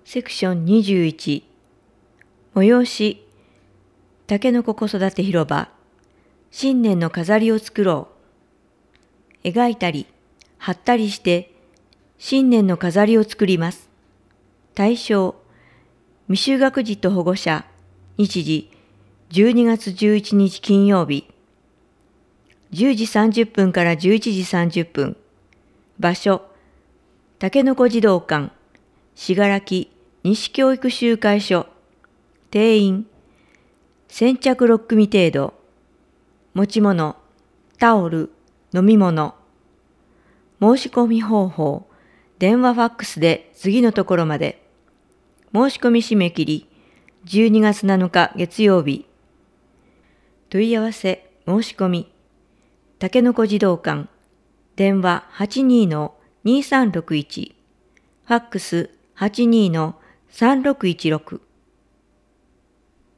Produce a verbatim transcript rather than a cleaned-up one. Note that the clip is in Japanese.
セクションにじゅういち、催し、たけのこ子育て広場、新年の飾りを作ろう。描いたり、貼ったりして、新年の飾りを作ります。対象、未就学児と保護者、日時、じゅうにがつじゅういちにち金曜日、じゅうじさんじゅっぷんからじゅういちじさんじゅっぷん、場所、たけのこ児童館、信楽西教育集会所、定員、先着ろっくみ程度、持ち物、タオル、飲み物、申し込み方法、電話ファックスで次のところまで、申し込み締め切り、じゅうにがつなのか月曜日、問い合わせ、申し込み、たけのこ児童館、電話 はちにーのにさんろくいち、ファックス はちにーのさんろくいちろく